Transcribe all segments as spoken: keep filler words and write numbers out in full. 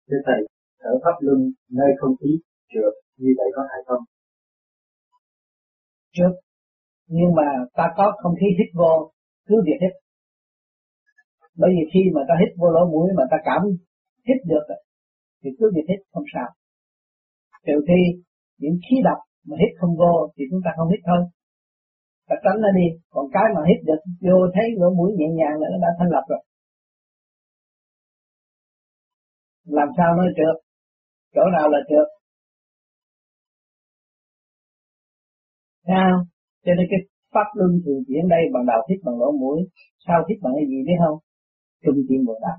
Thưa Thầy, thở pháp luân nơi không khí trượt như vậy có phải không? Trượt, nhưng mà ta có không khí hít vô, cứ việc hít. Bởi vì khi mà ta hít vô lỗ mũi mà ta cảm hít được thì cứ việc hít không sao. Trừ khi những khí độc mà hít không vô thì chúng ta không hít thôi, ta tránh nó đi. Còn cái mà hít được vô thấy lỗ mũi nhẹ nhàng là nó đã thanh lập rồi. Làm sao nói trượt? Chỗ nào là trượt? Sao? Cho nên cái pháp luân thường chuyển đây bằng đầu hít bằng lỗ mũi, sau hít bằng cái gì biết không? Trung tim bộ đạo.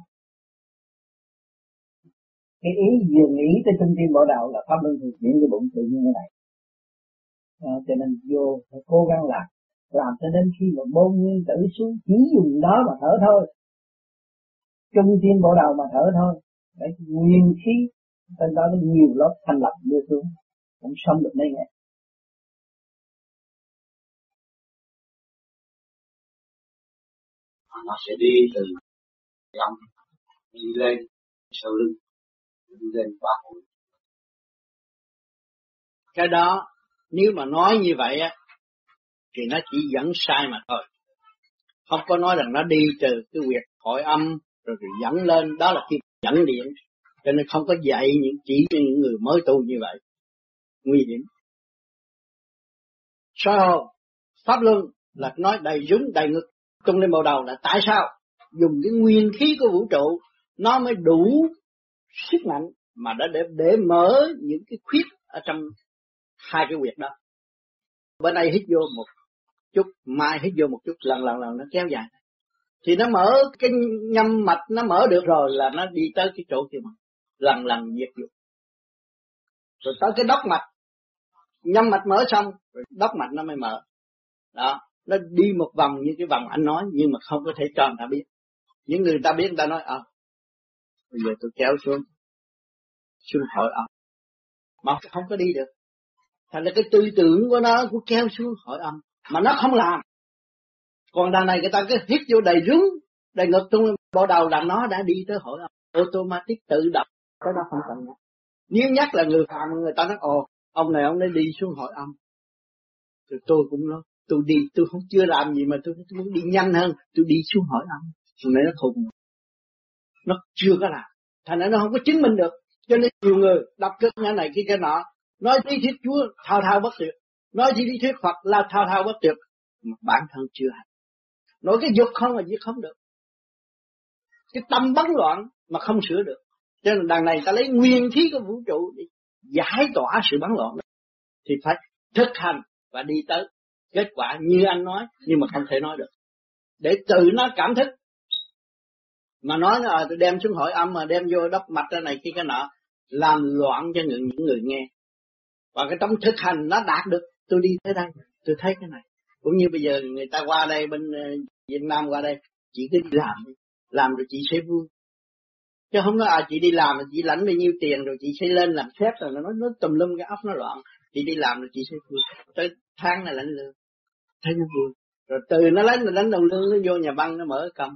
Cái ý vừa nghĩ tới trung tim bộ đạo là pháp luân thường chuyển cái bụng tự nhiên như này. À, cho nên vô phải cố gắng làm, làm cho đến khi mà bôn nguyên tử xuống chỉ dùng đó mà thở thôi. Trung tim bộ đạo mà thở thôi. Để nguyên khí trên đó nó nhiều lớp thanh lập đưa xuống, cũng sống được mấy ngày. Nó sẽ đi từ trong đi lên sau lưng, đi lên qua mũi. Cái đó nếu mà nói như vậy á thì nó chỉ dẫn sai mà thôi. Không có nói rằng nó đi từ cái huyệt hội âm rồi, rồi dẫn lên, đó là khi dẫn điện. Cho nên không có dạy những chỉ cho những người mới tu như vậy. Nguy hiểm. Sao pháp luân là nói đầy rúng đầy ngực tung lên bộ đầu là tại sao? Dùng cái nguyên khí của vũ trụ nó mới đủ sức mạnh mà đã để để mở những cái khuyết ở trong hai cái huyệt đó. Bên đây hít vô một chút, mai hít vô một chút, lần lần lần nó kéo dài. Thì nó mở cái nhâm mạch, nó mở được rồi là nó đi tới cái chỗ kia mà lần lần diệt dục. Rồi tới cái đốc mạch, nhâm mạch mở xong rồi đốc mạch nó mới mở. Đó, nó đi một vòng như cái vòng anh nói, nhưng mà không có thể cho người ta biết. Những người ta biết người ta nói à, bây giờ tôi kéo xuống xuống hội âm mà không có đi được. Thành ra cái tư tưởng của nó cũng kéo xuống hội âm mà nó không làm. Còn đằng này người ta cứ hít vô đầy rúng đầy ngực tung bộ đầu là nó đã đi tới hội âm automatic tự động. Cái đó không cần nhắc. Nếu nhắc là người phạm, người ta nói ồ ông này ông ấy đi xuống hội âm. Rồi tôi cũng nói tôi đi, tôi không chưa làm gì mà tôi, tôi muốn đi nhanh hơn, tôi đi xuống hội âm. Rồi này nó khùng, nó chưa có làm, thành ra nó không có chứng minh được. Cho nên nhiều người đọc cái này kia cái nọ, nói lý thuyết Chúa thao thao bất tuyệt, nói lý thuyết Phật là thao thao bất tuyệt, mà bản thân chưa hành. Nói cái dục không là gì không được, cái tâm bấn loạn mà không sửa được. Cho nên đằng này ta lấy nguyên khí của vũ trụ để giải tỏa sự bấn loạn đó. Thì phải thực hành và đi tới kết quả như anh nói, nhưng mà không thể nói được để tự nó cảm thức. Mà nói là tôi đem xuống hội âm mà đem vô đốc mạch cái này kia cái nọ, làm loạn cho những, những người nghe. Và cái trong thực hành nó đạt được, tôi đi tới đây, tôi thấy cái này. Cũng như bây giờ người ta qua đây bên uh, Việt Nam qua đây, chị cứ đi làm, làm rồi chị sẽ vui. Chứ không nói à chị đi làm chị lãnh bao nhiêu tiền rồi chị sẽ lên làm sếp rồi nó nó tùm lum cái óc nó loạn. Chị đi làm rồi chị sẽ vui. Tới tháng này lãnh lương, thấy nó vui. Rồi từ nó lãnh nó lãnh đồng lương nó vô nhà băng nó mở cầm.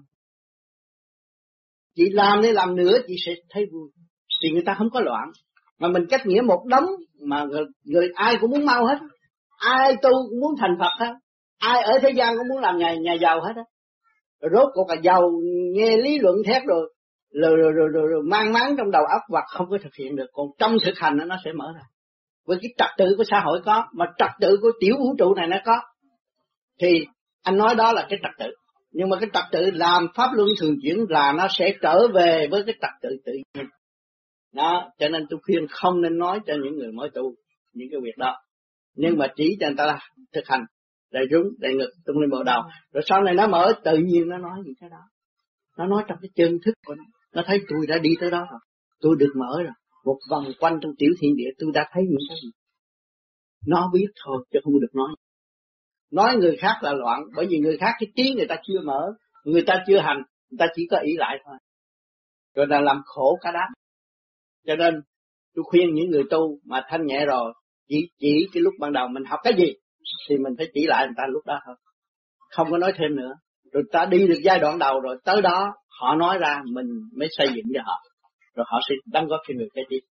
Chị làm để làm nữa chị sẽ thấy vui. Thì người ta không có loạn. Mà mình cách nghĩa một đống mà người, người ai cũng muốn mau hết. Ai tu cũng muốn thành Phật hết. Ai ở thế gian cũng muốn làm nhà, nhà giàu hết á. Rồi rốt cuộc là giàu nghe lý luận thét rồi rồi, rồi, rồi, rồi, rồi mang máng trong đầu óc và không có thực hiện được. Còn trong thực hành nó sẽ mở ra. Với cái trật tự của xã hội có, mà trật tự của tiểu vũ trụ này nó có. Thì anh nói đó là cái trật tự. Nhưng mà cái trật tự làm pháp luân thường chuyển là nó sẽ trở về với cái trật tự tự nhiên. Đó, cho nên tôi khuyên không nên nói cho những người mới tu những cái việc đó. Nhưng mà chỉ cho người ta là thực hành, đầy rúng, đầy ngực, tung lên bộ đầu. Rồi sau này nó mở tự nhiên nó nói những cái đó. Nó nói trong cái chân thức của nó. Nó thấy tôi đã đi tới đó rồi. Tôi được mở rồi. Một vòng quanh trong tiểu thiên địa tôi đã thấy những cái gì. Nó biết thôi chứ không được nói. Nói người khác là loạn. Bởi vì người khác cái trí người ta chưa mở. Người ta chưa hành. Người ta chỉ có ý lại thôi. Rồi là làm khổ cả đám. Cho nên tôi khuyên những người tu mà thanh nhẹ rồi. Chỉ, chỉ cái lúc ban đầu mình học cái gì thì mình phải chỉ lại người ta lúc đó thôi. Không có nói thêm nữa. Rồi ta đi được giai đoạn đầu rồi tới đó họ nói ra mình mới xây dựng cho họ. rồi họ sẽ đóng góp cho người kế tiếp.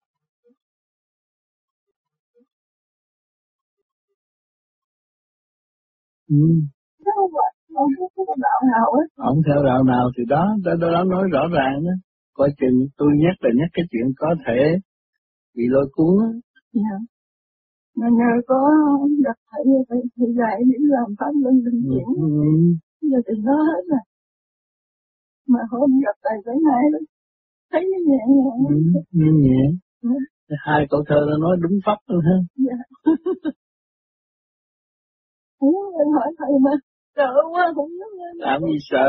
Ừ. Ông theo đạo nào thì đó, đó, đó nói rõ ràng đó. Coi chừng tôi nhắc là nhắc cái chuyện có thể bị lôi cuốn á. Dạ. Mà nhờ có gặp thầy như vậy thì dạy để làm pháp luân bình chuyển. Ừ. Giờ thì nó hết rồi. Mà hôm gặp thầy tới nay đó, thấy nó nhẹ nhàng. Ừ, nhẹ nhẹ. Ừ. Hai câu thơ nó nói đúng pháp luôn ha. Dạ. Ủa, em hỏi thầy mà, sợ quá, không nhớ nghe. Làm gì sợ?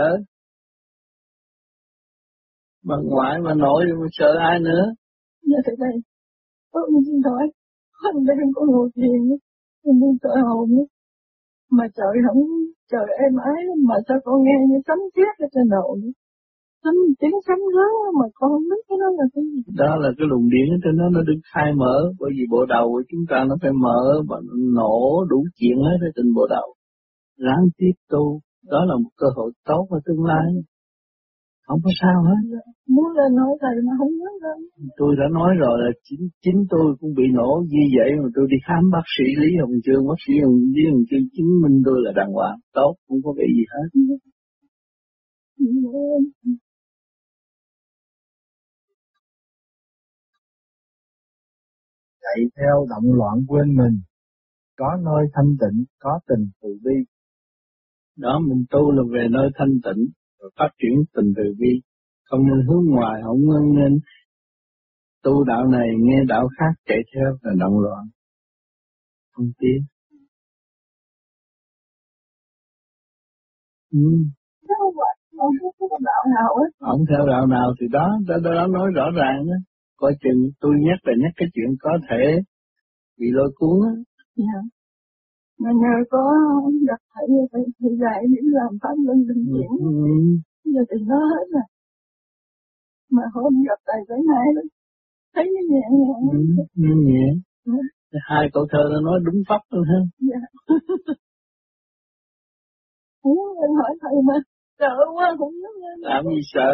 Bà ngoại, bà nội mà sợ ai nữa? Dạ thầy thầy, tôi xin hỏi, hôm nay em có ngồi thiền, em đi trời hồn, mà trời không, trời êm ái, mà sao con nghe như sấm sét ở trên đầu nữa. Sấm, tiếng sấm lớn mà con không biết cái đó là cái gì. Đó là cái luồng điển ở trên đó nó được khai mở, bởi vì bộ đầu của chúng ta nó phải mở và nổ đủ chuyện hết ở trên bộ đầu. Ráng tiếp tu, đó là một cơ hội tốt ở tương lai. Không có sao hết. Dạ. Muốn lên nói thầy mà không nhớ ra. Tôi đã nói rồi là chính chính tôi cũng bị nổ như vậy mà tôi đi khám bác sĩ Lý Hồng Chương, bác sĩ Hồng Lý Hồng Chương chứng minh tôi là đàng hoàng, tốt, không có bị gì hết. Chạy theo động loạn quên mình, có nơi thanh tịnh, có tình từ bi. Đó, mình tu là về nơi thanh tịnh, rồi phát triển tình từ bi. Không nên hướng ngoài, không nên tu đạo này nghe đạo khác chạy theo là động loạn. Không tiến. Ừ. Ông theo đạo nào thì đó, đó, đó nói rõ ràng đó. Coi chừng tôi nhắc là nhắc cái chuyện có thể bị lôi cuốn á. Dạ. Mà nhờ có gặp thầy như vậy thì dạy để làm pháp luân bình chuyển. Ừ. Giờ thì nó hết rồi. Mà hôm gặp thầy tới nay đó, thấy nó nhẹ nhàng. Ừ, nhẹ nhẹ. Ừ. Hai câu thơ nó nói đúng pháp luôn ha. Dạ. Ủa, em hỏi thầy mà, sợ quá, không nhớ nghe. Làm gì sợ?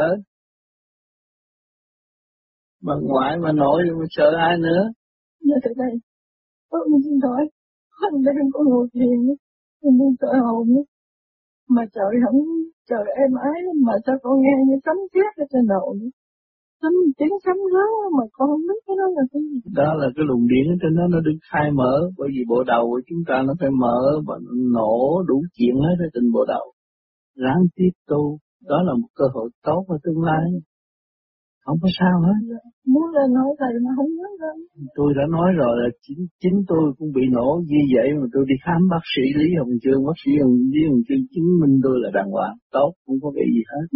Bà ngoại, bà nội mà sợ ai nữa? Dạ thầy thầy, tôi xin hỏi, hôm nay em có ngồi thiền, em đi trời hồn, mà trời không, trời êm ái, mà sao con nghe như sấm sét ở trên đầu nữa. Sấm, tiếng sấm lớn mà con không biết cái đó là cái gì. Đó là cái luồng điển ở trên đó nó được khai mở, bởi vì bộ đầu của chúng ta nó phải mở và nổ đủ chuyện hết ở trên bộ đầu. Ráng tiếp tu, đó là một cơ hội tốt ở tương lai. Không có sao hết. Dạ. Muốn lên nói thầy mà không nhớ ra. Tôi đã nói rồi là chính, chính tôi cũng bị nổ như vậy mà tôi đi khám bác sĩ Lý Hồng Chương, bác sĩ Hồng Lý Hồng Chương chứng minh tôi là đàng hoàng, tốt, không có bị gì hết.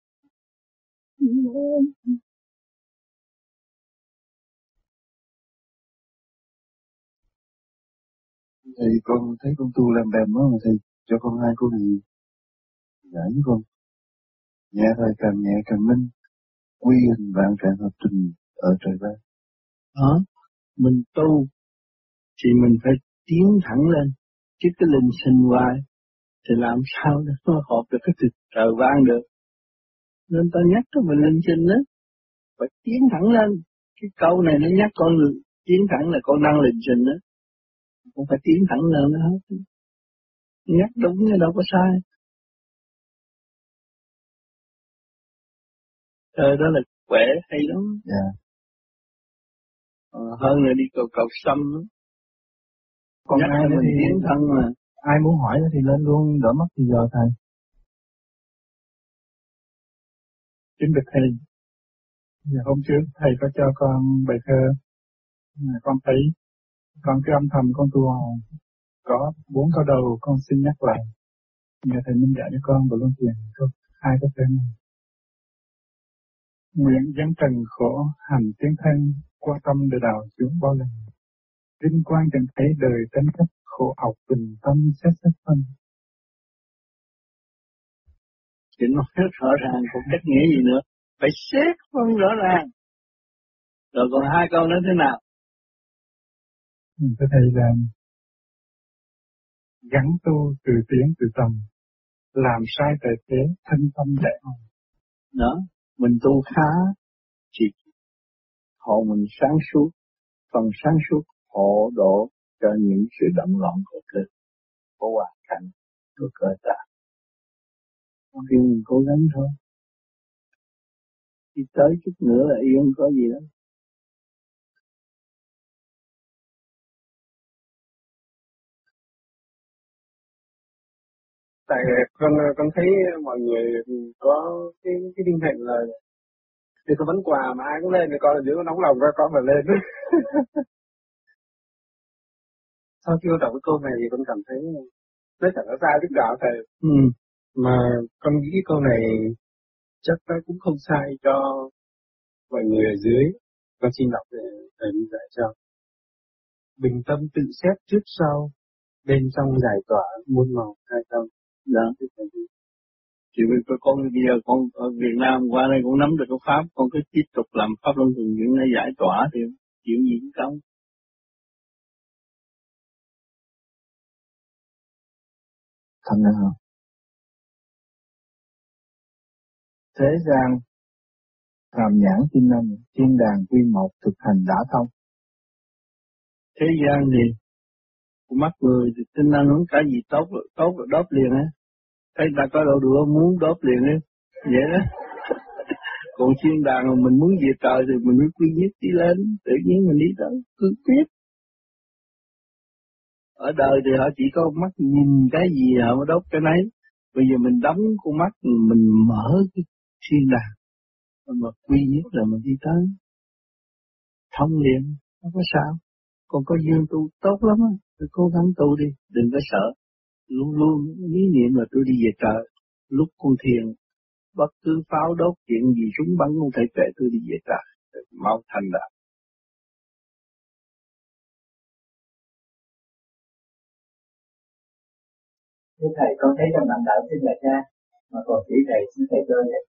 Thì con thấy con tu làm bèm quá mà thầy cho con hai cô này giải với con. Nhẹ thời càng nhẹ càng minh, quy hình vạn trạng hợp trình ở trời ban. Đó, mình tu thì mình phải tiến thẳng lên, chứ cái linh sinh hoài thì làm sao để nó hợp được cái trời ban được. Nên ta nhắc cho mình linh sinh đó, phải tiến thẳng lên. Cái câu này nó nhắc con tiến thẳng là con đang linh sinh đó, cũng phải tiến thẳng lên đó hết. Nhắc đúng chứ đâu có sai. Trời đó là khỏe hay lắm. Dạ. Ờ, hơn là đi cầu cầu xăm đó. Còn nhắc ai nữa mình thì tiến thân mà. Ai muốn hỏi thì lên luôn, đỡ mất thì giờ thầy. Kính bạch thầy, dạ, hôm trước thầy có cho con bài thơ, con thấy con cái âm thầm con tu hồn có bốn câu đầu con xin nhắc lại, nhờ thầy minh giải cho con và luân truyền câu hai câu thơ này. Nguyện dấn trần khổ hành tiến thân, quan tâm đời đạo xuống bao lần. Vinh quang chẳng thấy đời tánh cách, khổ học bình tâm xét xét phân. Chỉ nói rất rõ ràng, không cách nghĩa gì nữa. Phải xét phân rõ ràng. Rồi còn hai câu nữa thế nào? Thưa thầy là gắn tu từ tiến từ tầm, làm sai tại thế thân tâm đại hồn. Đó, mình tu khá thì hồn mình sáng suốt, phần sáng suốt hộ độ cho những sự động loạn của cơ của hoàn cảnh của cơ thể. Khi mình cố gắng thôi, đi tới chút nữa là yên, có gì đó. Tại con con thấy mọi người có cái cái tinh thần là thì có vấn quà mà ai cũng lên thì con là giữ nóng lòng ra con mà lên. Sau khi con đọc cái câu này thì con cảm thấy rất là nó ra đức đạo thầy. Ừ. Mà con nghĩ câu này chắc nó cũng không sai cho mọi người ở dưới. Con xin đọc để thầy đi dạy cho. Bình tâm tự xét trước sau, bên trong giải tỏa muôn màu hai tâm. Dạ. Chỉ vì con bây giờ con ở Việt Nam qua đây cũng nắm được cái pháp, con cứ tiếp tục làm pháp luân thường chuyển để giải tỏa thì chuyện gì cũng không. Thành ra không? Thế gian phàm nhãn tinh âm, thiên đàng quy một thực hành đã thông. Thế gian thì của mắt người thì tinh âm không cái gì tốt tốt là đốt liền á. Thấy ta có đồ đũa muốn đốt liền á, vậy đó. Còn thiên đàng mà mình muốn về trời thì mình mới quy nhất đi lên, tự nhiên mình đi tới, cứ quyết. Ở đời thì họ chỉ có mắt nhìn cái gì họ mới đốt cái nấy. Bây giờ mình đóng con mắt, mình mở cái thiên đàng, mà quy nhất là mình đi tới. Thông liền, không có sao. Còn có duyên tu tốt lắm á, phải cố gắng tu đi, đừng có sợ. Luôn luôn ý niệm là tôi đi về trời. Lúc con thiền, bất cứ pháo đốt chuyện gì súng bắn không thể kể tôi đi về trời. Mau thành đạt. Thưa thầy, con thấy trong bạn đạo xin là cha, mà còn chỉ thầy xin thầy cho vậy.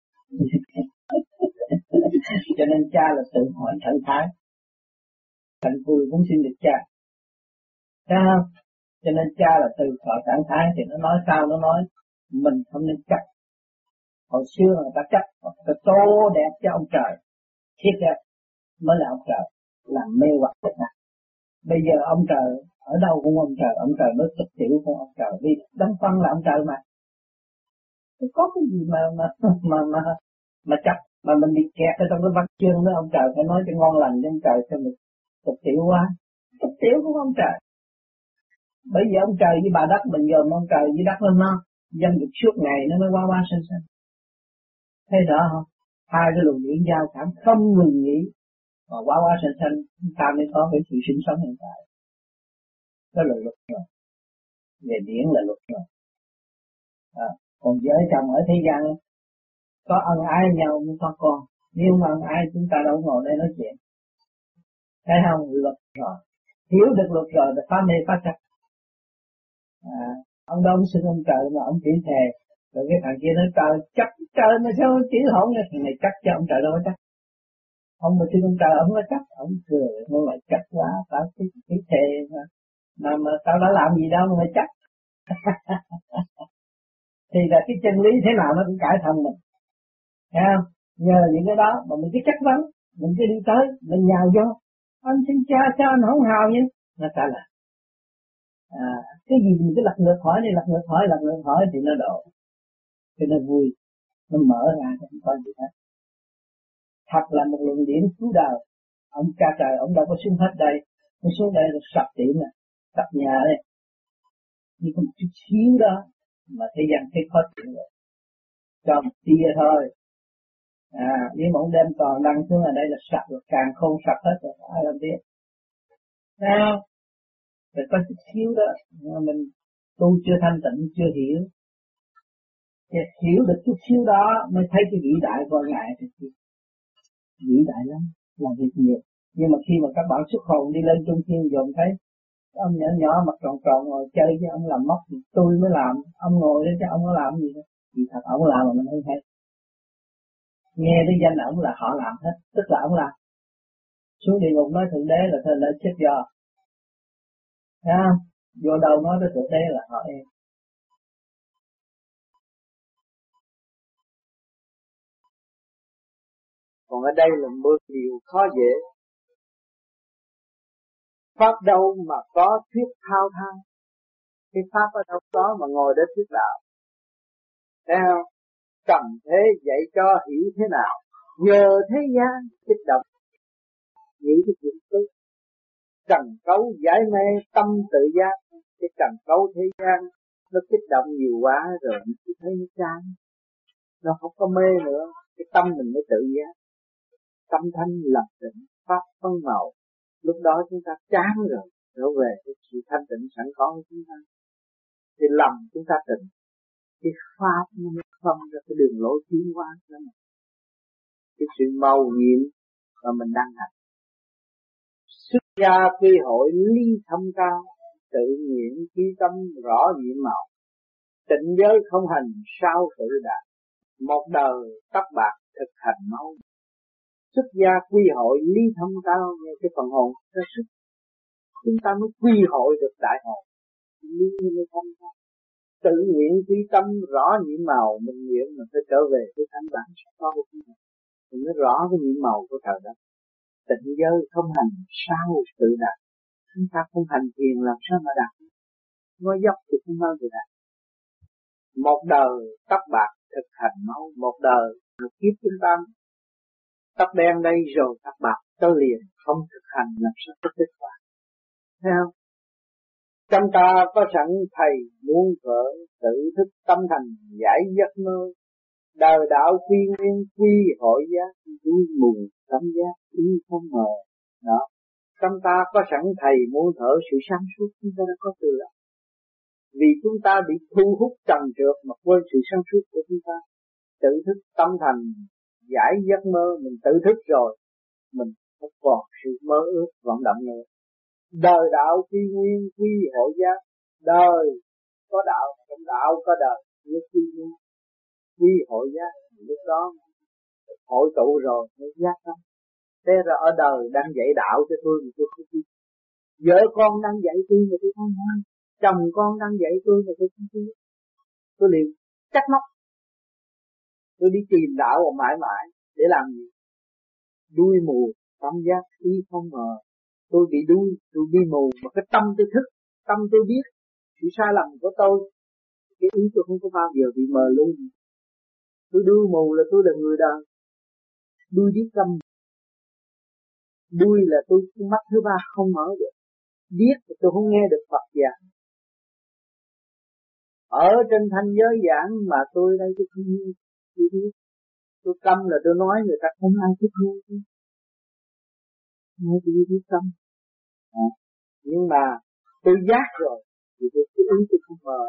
Cho nên cha là tự hỏi thẳng thái. Thành vui cũng xin được cha. Thấy không? Cho nên cha là tự hỏi thẳng thái thì nó nói sao nó nói. Mình không nên chấp. Hồi xưa người ta chấp, người ta tô đẹp cho ông trời. Thiết đẹp mới là ông trời, làm mê hoặc tất cả. Bây giờ ông trời, ở đâu cũng ông trời, ông trời mới thực tiểu của ông trời. Vì đấng phân là ông trời mà. Có cái gì mà mà mà mà mà chấp, mà mình bị kẹt ở trong cái văn chương đó, ông trời phải nói cho ngon lành cho ông trời cho mình thực tiểu quá. Thực tiểu của ông trời. Bởi vì ông trời với bà đất mình gồm ông trời với đất lên nó, dân dục suốt ngày nó mới qua qua sinh sinh. Thấy rõ không? Hai cái luồng điển giao cảm không ngừng nghỉ mà qua qua sinh sinh, ta mới có cái sự sinh sống hiện tại. Đó là luật rồi. Về điển là luật rồi. À, còn vợ chồng ở thế gian có ân ái nhau mới có con. Nếu mà ân ái chúng ta đâu ngồi đây nói chuyện. Thấy không? Luật rồi. Hiểu được luật rồi là phá mê phá chấp. À, ông đó ông xưng ông trời mà ông chỉ thề. Rồi cái thằng kia nói trời chắc trời mà sao chỉ hổn nha. Thằng này chắc cho ông trời đâu có chắc. Ông mà xưng ông trời ông có chắc. Ông cười nó lại chắc quá. Tao cái, cái thề mà. mà mà tao đã làm gì đâu mà chắc. Thì là cái chân lý thế nào nó cũng cải thành mình. Thấy không? Nhờ những cái đó mà mình cứ chắc vấn, mình cứ đi tới, mình nhào vô. Anh xin cha cho anh không hào nhé. Nó trả lời. À, cái gì mình cứ lật ngược hỏi đi, lật ngược hỏi, lật ngược hỏi thì nó độ. Thì nó vui, nó mở ra thì không có gì hết. Thật là một luồng điển cứu đời. Ông cha trời, ông đâu có xuống hết đây. Ông xuống đây là sập tiệm nè, sập nhà đây. Chỉ có một chút xíu đó mà thế gian thấy khó chịu rồi. Cho một tia thôi. À, nếu mà ông đem toàn đăng xuống ở đây là sạch rồi, càng không sạch hết rồi, ai làm biết. Sao? Rồi có chút xíu đó, mà mình tu chưa thanh tịnh, chưa hiểu. Thì hiểu được chút xíu đó mới thấy cái vĩ đại của Ngài thì vĩ đại lắm, làm việc nhiều. Nhưng mà khi mà các bạn xuất hồn đi lên trung thiên dồn thấy ông nhỏ nhỏ mặt tròn tròn ngồi chơi với ông làm mất thì tôi mới làm, ông ngồi đó chứ ông có làm gì đâu. Vì thật ông làm mà mình không thấy. Nghe cái danh ông là họ làm hết, tức là ông làm. Xuống địa ngục nói thượng đế là thôi là chết do. Thấy không? Vô đầu nói tới thượng đế là họ em. Còn ở đây là mười điều khó dễ, Pháp đâu mà có thuyết thao thao. Cái Pháp ở đâu có mà ngồi để thuyết đạo. Thấy không? Trần thế dạy cho hiểu thế nào. Nhờ thế gian kích động. Nghĩ cái chuyện tốt. Trần cấu giải mê tâm tự giác. Cái trần cấu thế gian nó kích động nhiều quá rồi mình cứ thấy nó chán. Nó không có mê nữa. Cái tâm mình mới tự giác. Tâm thanh lập tịnh, pháp phân màu. Lúc đó chúng ta chán rồi, trở về cái sự thanh tịnh sẵn có của chúng ta. Thì lòng chúng ta tịnh, cái pháp nó mới phân ra cái đường lối tiến hóa cho mình. Cái sự màu nhiệm mà mình đang hành. Xuất gia quy hội ly thâm cao, tự nguyện trí tâm rõ nhiệm màu. Tịnh giới không hành sao tự đạt, một đời tóc bạc thực hành mau. Xuất gia quy hội ly thâm cao, nghe cái phần hồn ra sức. Chúng ta mới quy hội được đại hồn. Ly mới thâm cao. Tự nguyện trí tâm rõ nhiệm màu, mình nguyện mình phải trở về cái thanh bản sẵn có của chúng ta. Mình mới rõ cái nhiệm màu của trời đất. Tịnh giới không hành sao tự đạt. Chúng ta không hành thiền làm sao mà đạt. Nói dốc thì không bao giờ đạt. Một đời tóc bạc thực hành máu. Một đời một kiếp chúng ta tóc đen đây rồi tóc bạc tới liền. Không thực hành làm sao có kết quả. Thấy không? Trong ta có sẵn thầy muôn vợ, tự thức tâm thành giải giấc mơ. Đời đạo quy nguyên quy hội giác, vui mù tâm giác ý không mờ. Đó. Trong ta có sẵn thầy muôn thở, sự sáng suốt chúng ta đã có từ lâu. Vì chúng ta bị thu hút trần trượt mà quên sự sáng suốt của chúng ta. Tự thức tâm thành giải giấc mơ, mình tự thức rồi, mình không còn sự mơ ước vọng động nữa. Đời đạo quy nguyên quy hội giác. Đời có đạo, trong đạo có đời, như quy nguyên quy hội giác. Lúc đó hội tụ rồi mới giác không. Thế ra ở đời đang dạy đạo cho tôi mà tôi không biết. Vợ con đang dạy tôi mà tôi không hay. Chồng con đang dạy tôi mà tôi không biết. Tôi liền trách móc. Tôi đi tìm đạo và mãi mãi để làm gì? Đuôi mù, tâm giác ý không mờ. Tôi bị đuôi, tôi đi mù mà cái tâm tôi thức, tâm tôi biết sự sai lầm của tôi. Cái ý tôi không có bao giờ bị mờ luôn. Tôi đuôi mù là tôi là người đời. Đuôi biết tâm. Đuôi là tôi mắt thứ ba không mở được. Biết thì tôi không nghe được Phật giảng. Ở trên thanh giới giảng mà tôi đây tôi không nghe. Tôi biết. Tôi câm là tôi nói người ta không ai thích nghe. Nghe tôi biết tâm. À. Nhưng mà tôi giác rồi thì tôi cái ý tôi không mờ.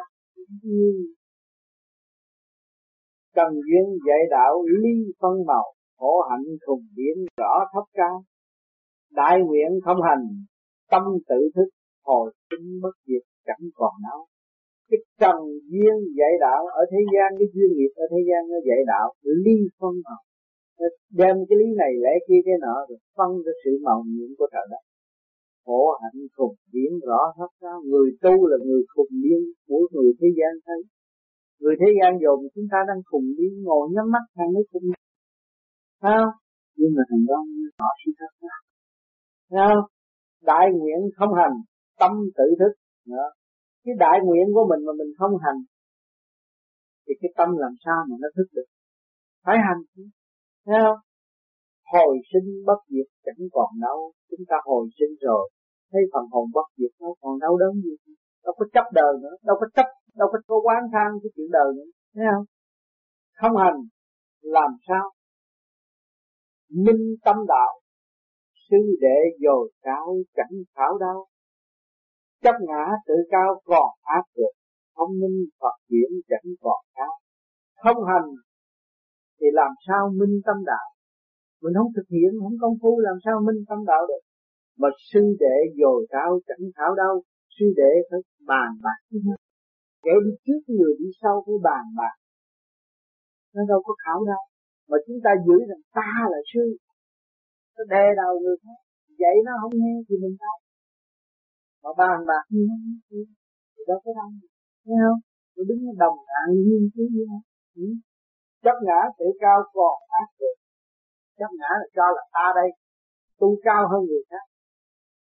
Cần duyên dạy đạo ly phân màu, khổ hạnh thùng biến rõ thấp cao. Đại nguyện không hành, tâm tự thức, hồi sinh bất diệt chẳng còn nào. Cái trần duyên dạy đạo ở thế gian, cái duyên nghiệp ở thế gian nó dạy đạo ly phân màu. Đem cái lý này lẽ kia cái nọ rồi phân ra sự màu nhiệm của trời đất. Khổ hạnh khùng điên rõ hết sao. Người tu là người khùng điên của người thế gian thấy. Người thế gian dồn chúng ta đang khùng điên ngồi nhắm mắt thằng nó khùng điên. Thấy không? Nhưng mà thằng đó họ suy thật ra. Thấy không? Đại nguyện không hành, tâm tự thức. Đó. Cái đại nguyện của mình mà mình không hành thì cái tâm làm sao mà nó thức được? Phải hành. Thấy không? Hồi sinh bất diệt chẳng còn đâu. Chúng ta hồi sinh rồi, thấy phần hồn bất diệt nó còn đau đớn gì. Đâu có chấp đời nữa, đâu có chấp, đâu có có oán than cái chuyện đời nữa. Thấy không? Không hành làm sao minh tâm đạo. Sư đệ dồi cao chẳng khảo đau. Chấp ngã tự cao còn ác được. Không minh Phật điển chẳng còn cao. Không hành thì làm sao minh tâm đạo. Mình không thực hiện, không công phu làm sao minh tâm đạo được. Mà sư đệ dồi cao chẳng khảo đau. Sư đệ phải bàn bạc với nhau. Kẻ đi trước người đi sau phải bàn bạc. Nó đâu có khảo đau. Mà chúng ta giữ rằng ta là sư. Nó đè đầu người khác. Vậy nó không nghe thì mình đâu. Mà bàn bạc như thế thì đâu có đâu. Nghe không? Tôi đứng đồng hạng nghiên cứu như thế. Ừ? Chấp ngã tự cao còn ác được. Chấp ngã là cho là ta đây. Tu cao hơn người khác.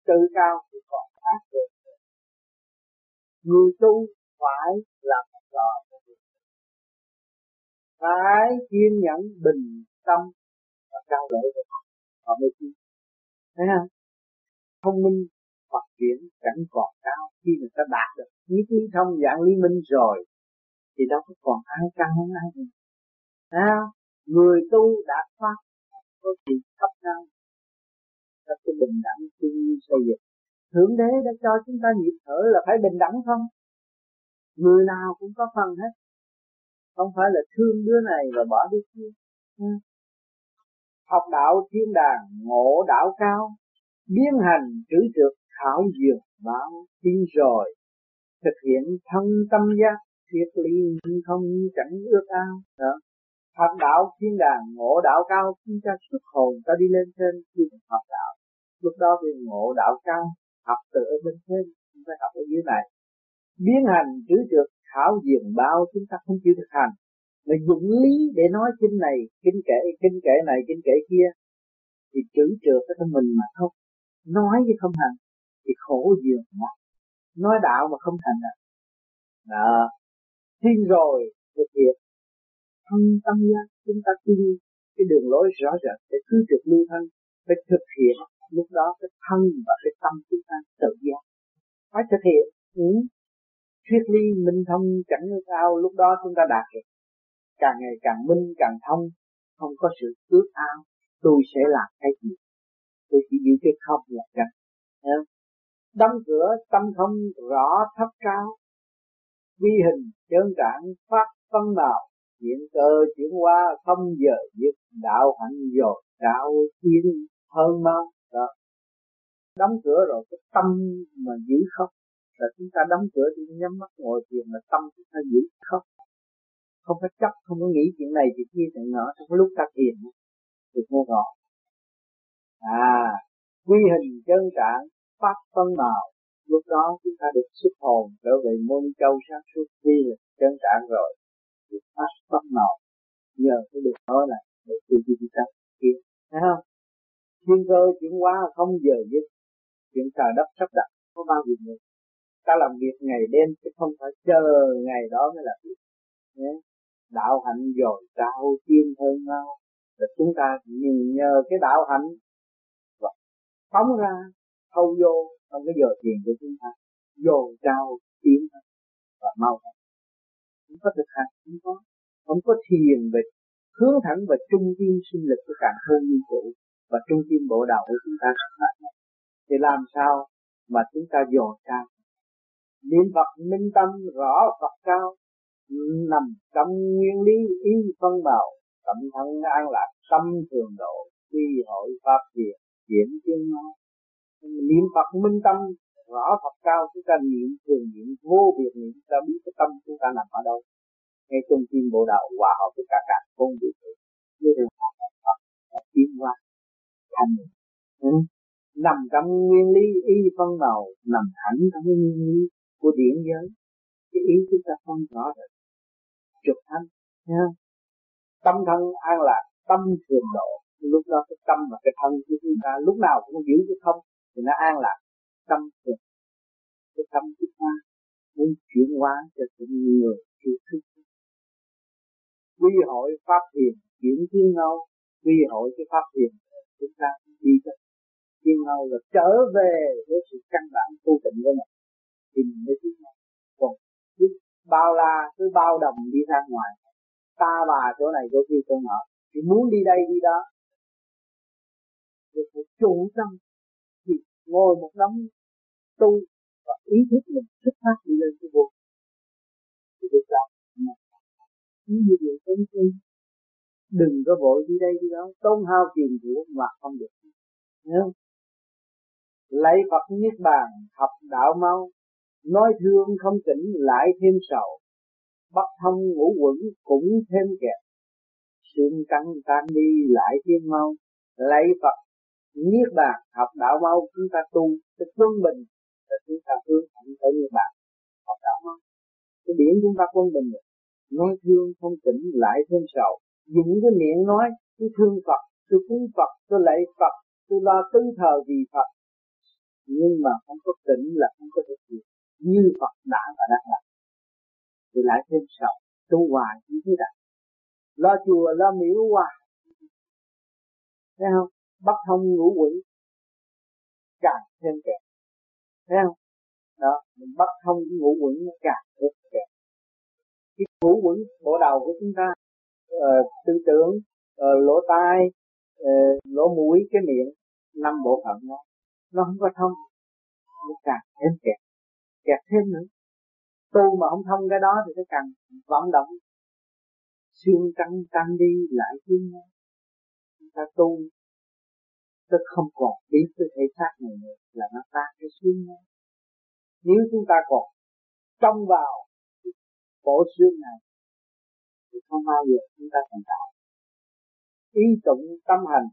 tự cao thì còn ác được. Người tu phải làm rõ, phải kiên nhẫn bình tâm và cao độ được họ mới tin. Thấy không? Thông minh phát triển chẳng còn cao khi người ta đạt được nhất lý thông dạng lý minh rồi thì đâu có còn ai cao hơn ai nữa. Thấy không? Người tu đạt pháp có gì thấp cao, rất cái bình đẳng chung xây dựng. Thượng đế đã cho chúng ta nhịp thở là phải bình đẳng không? Người nào cũng có phần hết, không phải là thương đứa này và bỏ đứa kia. Ừ. Học đạo thiên đàng ngộ đạo cao, biến hành trữ trượt khảo dược báo tin rồi, thực hiện thân tâm giác triết lý không chẳng ước ao. Đó. Học đạo thiên đàng ngộ đạo cao, chúng ta xuất hồn ta đi lên trên khi học đạo. Lúc đó thì ngộ đạo cao, học từ ở bên trên, chúng ta học ở dưới này. Biến hành trữ trượt khảo diền bao, chúng ta không chịu thực hành, mà dụng lý để nói kinh này, kinh kệ, kinh kệ này, kinh kệ kia, thì trữ trượt ở trong mình mà không. Nói chứ không hành, thì khổ dường mà. Nói đạo mà không hành à. Đó. Tin rồi, thực hiện. Thân tâm giác, chúng ta tin cái đường lối rõ rệt để cứ trượt lưu thân, phải thực hiện. Lúc đó cái thân và cái tâm chúng ta tự giác. Phải thực hiện. Ừ. Triết lý minh thông chẳng như sao, lúc đó chúng ta đạt được. Càng ngày càng minh, càng thông, không có sự ước ao. Tôi sẽ làm cái gì? Tôi chỉ giữ cái không là chắc. Đóng cửa tâm không rõ thấp cao, vi hình trơn trạng phát phân nào, hiện cơ chuyển qua không giờ dứt, đạo hạnh dồi đạo tiến hơn mau. Đó. Đóng cửa rồi cái tâm mà giữ không, là chúng ta đóng cửa thì nhắm mắt ngồi thiền mà tâm chúng ta giữ không, không có chấp, không có nghĩ chuyện này chuyện kia chuyện nọ trong lúc ta thiền được vô ngọ. À, quy hình chân trạng phát phân màu, lúc đó chúng ta được xuất hồn trở về môn châu sáng suốt, quy hình chân trạng rồi được phát phân màu, nhờ cái được nói này để tư duy chúng ta kia, thấy không? Thiên cơ chuyển hóa không giờ dứt, chuyện trời đất sắp đặt có bao nhiêu người, ta làm việc ngày đêm chứ không phải chờ ngày đó mới làm việc. Nhé. Đạo hạnh dồi cao tiên hơn nhau, là chúng ta nhìn nhờ cái đạo hạnh và phóng ra thâu vô trong cái giờ thiền của chúng ta, dồi cao tiến hơn và mau hơn. Không có thực hành, không có, không có thiền về hướng thẳng và trung tâm sinh lực của cả không vũ trụ và trung tâm bộ đạo của chúng ta thì làm sao mà chúng ta dồi cao? Niệm Phật minh tâm rõ Phật cao, nằm trong nguyên lý ý phân màu, tâm thân an lạc tâm thường độ, quy hội pháp thiền chuyển tiến hóa. Niệm Phật minh tâm rõ Phật cao, chúng ta niệm thường niệm vô biệt niệm, ta biết cái tâm chúng ta nằm ở đâu, ngay trung tâm bộ đạo hòa hợp với cả cả không vũ trụ, như là Phật tiến hóa thành ừ. Nằm trong nguyên lý ý phân màu, nằm hẳn trong nguyên lý của điển giới, cái ý chúng ta không rõ được trực thanh nha. Tâm thân an lạc tâm thường độ, lúc đó cái tâm và cái thân của chúng ta lúc nào cũng giữ cái không thì nó an lạc tâm thường. Cái tâm chúng ta muốn chuyển hóa cho những người chưa thức. Quy hội pháp thiền chuyển thiên ngâu, quy hội cái pháp thiền chúng ta đi cho thiên ngâu là trở về với sự căn bản tu tịnh của mình thì mình mới tiến ngâu. Còn cứ bao la cứ bao đồng đi ra ngoài, ta bà chỗ này chỗ kia chỗ nọ, thì muốn đi đây đi đó, được một chủ tâm thì ngồi một đống tu và ý thức mình xuất phát đi lên cái vô thì được làm. Như vậy không tin, đừng có vội đi đây đi đó, tốn hao tiền của mà không được. Nhớ lấy Phật niết bàn học đạo mau, nói thương không tỉnh lại thêm sầu, bất thông ngũ quẩn cũng thêm kẹt, xương căng tan đi lại thêm mau. Lấy Phật niết bàn học đạo mau, chúng ta tu cái quân bình là chúng ta hướng thẳng tới niết bàn học đạo mau. Cái điển chúng ta quân bình rồi, nói thương không tỉnh lại thêm sầu, dùng cái miệng nói tôi thương Phật, tôi cúng Phật, tôi lạy Phật, tôi lo tứ thờ vì Phật, nhưng mà không có tỉnh là không có thực hiện như Phật đã và đang làm, thì lại thêm sầu tu hoài như thế này, lo chùa lo miếu hoài, thấy không? Bắt thông ngũ quỷ càng thêm kẹt, thấy không? Đó, mình bắt thông cái ngũ quỷ nó càng thêm kẹt. Cái ngũ quỷ bộ đầu của chúng ta, uh, tư tưởng, uh, lỗ tai, uh, lỗ mũi, cái miệng, năm bộ phận đó nó không có thông, nó càng thêm kẹt, kẹt thêm nữa. Tu mà không thông cái đó thì nó càng vận động, xuyên căng tăng đi lại xuyên nhau. Chúng ta tu tức không còn biết cái thể xác này nữa là nó tan cái xuyên nhau. Nếu chúng ta còn trông vào bộ xương này thì không bao giờ chúng ta thành đạo. Ý tụng tâm hành,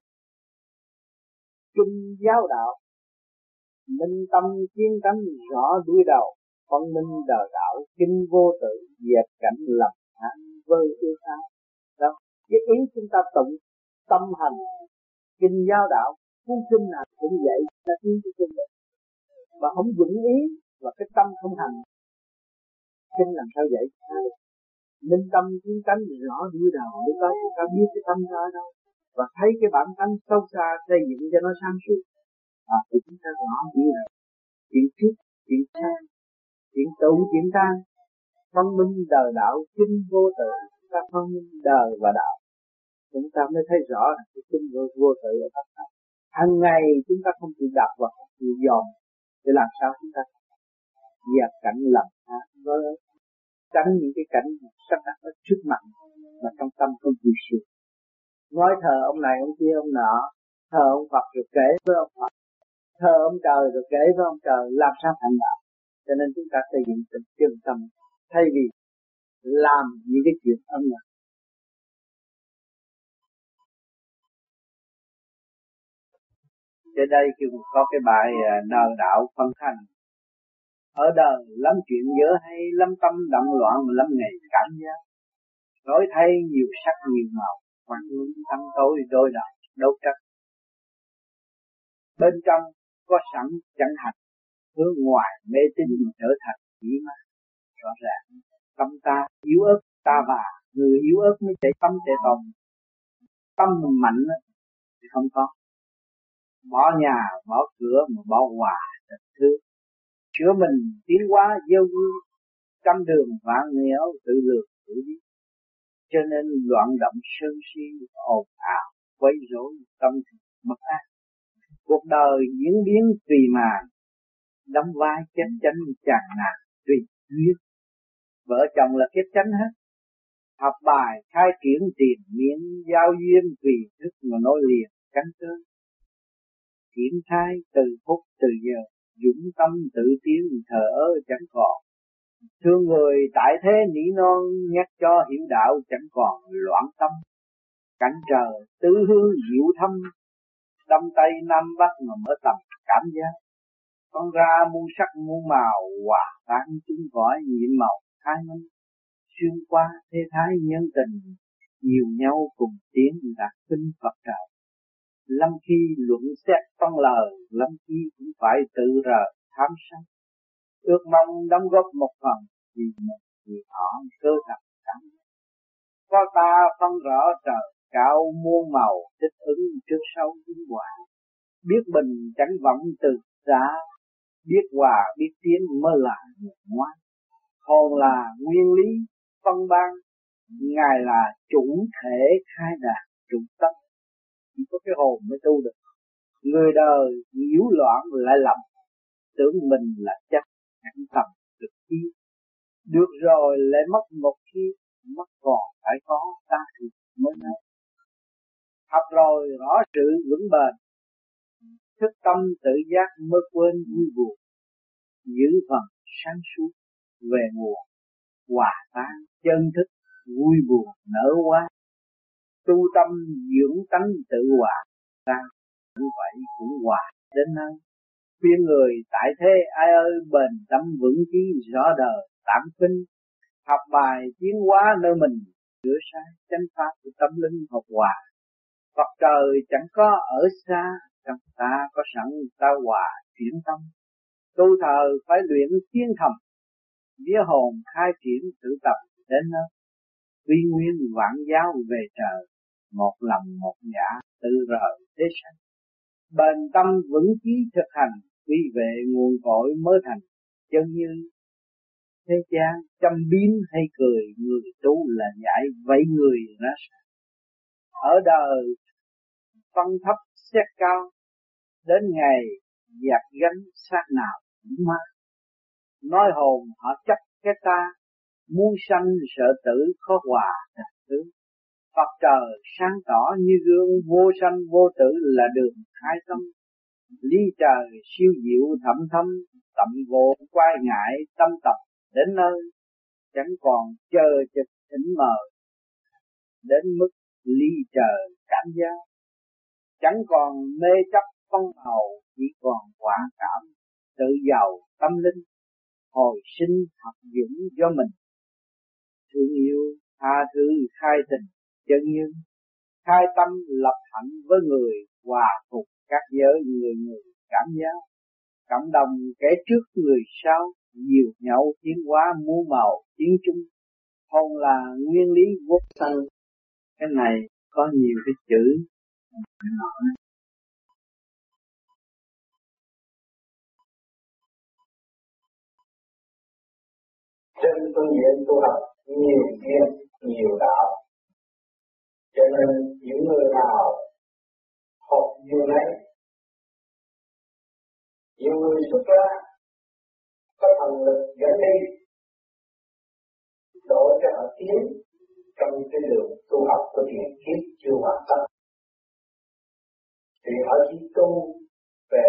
kinh giáo đạo, minh tâm kiến tánh rõ đuôi đầu, phân minh đời đạo, kinh vô tự, dẹp cảnh lầm than vơi yêu sao. Đó, cái ý chúng ta tụng tâm hành, kinh giáo đạo, cuốn kinh nào cũng vậy, ta tiến cái kinh đó. Mà không vững ý và cái tâm không hành, kinh làm sao vậy? Minh tâm kiến tánh rõ đuôi đầu, lúc đó chúng ta biết cái tâm ra ở đâu và thấy cái bản tánh sâu xa xây dựng cho nó sáng suốt. À, thì chúng ta rõ như là chuyện trước, chuyện sau, chuyện tụ, chuyện tan, phân minh đời đạo, kinh vô tự, chúng ta phân minh đời và đạo, chúng ta mới thấy rõ là cái kinh vô, vô tự ở tất cả. Hàng ngày chúng ta không chịu đạp và không chịu dòm, để làm sao chúng ta dẹp cảnh lầm than với tránh những cái cảnh sắp đặt ở trước mặt mà trong tâm không chịu sửa. Nói thờ ông này ông kia ông nọ, thờ ông Phật rồi kể với ông Phật, thờ ông trời rồi kể với ông trời, làm sao thành đạo? Cho nên chúng ta xây dựng tình chân tâm thay vì làm những cái chuyện âm nhạc. Trên đây kêu có cái bài nờ đạo phân thành. Ở đời lắm chuyện dở hay, lắm tâm động loạn, lắm ngày cảm giác. Đổi thay nhiều sắc nhiều màu, quan hướng tâm tối đôi đầu đấu tranh. Bên trong có sẵn chẳng hành, hướng ngoài mê tín trở thành chỉ ma. Rõ ràng tâm ta yếu ớt, ta và người yếu ớt mới chạy tâm chạy tồn. Tâm mình mạnh thì không có. Bỏ nhà, bỏ cửa mà bỏ hòa thật thương. Chữa mình tiến hóa gieo vui, trăm đường vạn nẻo tự lược tự biết. Cho nên loạn động sân si, ồn ào, quấy rối tâm thức mất ác. Cuộc đời diễn biến tùy màn, đóng vai chánh chánh chàng nàng tùy duyên. Vợ chồng là kết chánh hết. Học bài khai triển tiền miệng, giao duyên tùy thức mà nối liền cánh cơ. Triển khai từ phút từ giờ, dũng tâm tự tiến thở ơ chẳng còn. Thương người tại thế nỉ non, nhắc cho hiểu đạo chẳng còn loạn tâm. Cảnh trời tứ hương diệu thâm, đông tây nam bắc mà mở tầm cảm giác. Con ra muôn sắc muôn màu, hòa tan chúng cõi nhiệm màu khai minh. Xuyên qua thế thái nhân tình, nhiều nhau cùng tiến đạt kinh Phật trời. Lâm khi luận xét phân lời, lâm khi cũng phải tự rờ tham sân. Ước mong đóng góp một phần, vì một người họ cơ thật cảm. Có ta phân rõ trời cao muôn màu, thích ứng trước sau vinh hòa. Biết bình chẳng vọng từ giá, biết hòa biết tiến mới là người ngoan. Hồn là nguyên lý phân ban, Ngài là chủ thể khai đạt chủ tâm. Chỉ có cái hồn mới tu được. Người đời nhiễu loạn lại lầm, tưởng mình là chắc chẳng tầm được chi. Được rồi lại mất một khi, mất còn phải có ta thì mới nói. Học rồi rõ sự vững bền, thức tâm tự giác mới quên vui buồn. Giữ phần sáng suốt về nguồn, hòa tan chân thức vui buồn nở hoa. Tu tâm dưỡng tánh tự hòa tan, như vậy cũng hòa đến nơi. Khuyên người tại thế ai ơi bền tâm vững chí rõ đời tạm kinh. Học bài tiến hóa nơi mình, sửa sai chánh pháp của tâm linh học hòa. Phật trời chẳng có ở xa, trong ta có sẵn ta hòa chuyển tâm. Tu thờ phải luyện thiên thầm, vía hồn khai triển tự tập đến nơi. Quy nguyên vạn giáo về trời, một lòng một dạ tự rời thế sanh. Bền tâm vững chí thực hành, quy về nguồn cội mới thành chân như. Thế gian chăm biếm hay cười, người tu là giải vậy người ra sao. Ở đời phân thấp xét cao, đến ngày dạt gánh xác nào cũng ma. Nói hồn họ chấp cái ta, muốn sanh sợ tử khó hòa thành tướng. Phật trời sáng tỏ như gương, vô sanh vô tử là đường khai tâm. Lý trời siêu diệu thậm thâm, tậm vô quay ngại tâm tập đến nơi. Chẳng còn chờ chực thỉnh mờ, đến mức ly trời cảm giác. Chẳng còn mê chấp phân màu, chỉ còn quả cảm, tự giàu tâm linh. Hồi sinh học dũng do mình, thương yêu tha thứ khai tình chân nhân. Khai tâm lập hạnh với người, hòa phục các giới người người cảm giác. Cộng đồng kẻ trước người sau, nhiều nhậu tiến hóa muôn màu tiến chung. Hồn là nguyên lý vô sanh. Cái này có nhiều cái chữ trên phương diện tu học nhiều duyên nhiều đạo, cho nên những người nào học duyên ấy, nhiều người xuất ra có thần lực dẫn đi, đổ cho họ tiến trong cái đường tu học của thiền kiếp chưa hoàn tất, thì họ chỉ tu về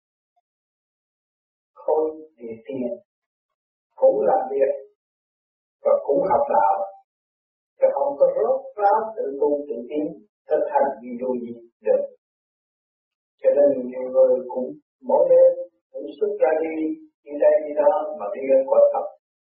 khối địa tiền, cũng làm việc và cũng học đạo, và không có rốt ráo tự tu tự tiến thực hành gì dù gì được. Cho nên nhiều người cũng mỗi đêm cũng xuất ra đi đi đây đi đó mà đi đến quả thật,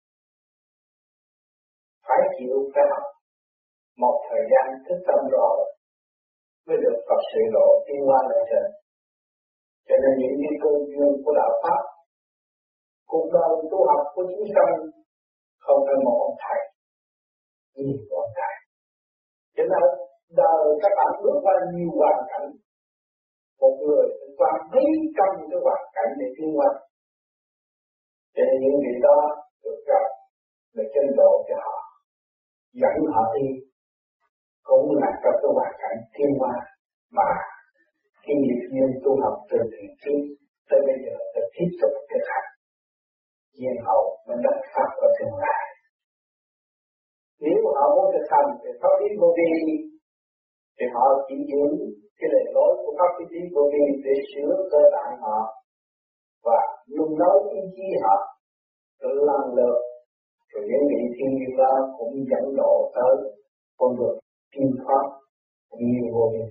phải chịu phải học một thời gian thức tâm rồi mới được Phật sự lộ tiến hóa lên trên. Cho nên những cái cơ duyên của đạo pháp, cuộc đời tu học của chúng sanh không phải một ông thầy, nhiều ông thầy. Cho nên đời các bạn bước qua nhiều hoàn cảnh, một người qua mấy trăm cái hoàn cảnh để tiến hóa. Cho nên những người đó được gặp để chân độ cho họ, dẫn họ đi, cũng là trong cái hoàn cảnh tiến hóa mà khi nghiệp duyên tu học từ thiền kiếp tới bây giờ đã tiếp tục thực hành. Duyên hậu mới đắc pháp ở tương lai. Nếu họ muốn thực hành thì pháp lý vô vi, thì họ chỉ giữ cái lề lối của pháp lý vô vi để sửa cơ bản họ và nung nấu ý chí họ lần lượt, rồi những vị thiên nhiên đó cũng dẫn độ tới con đường kim pháp nhiều vô vi.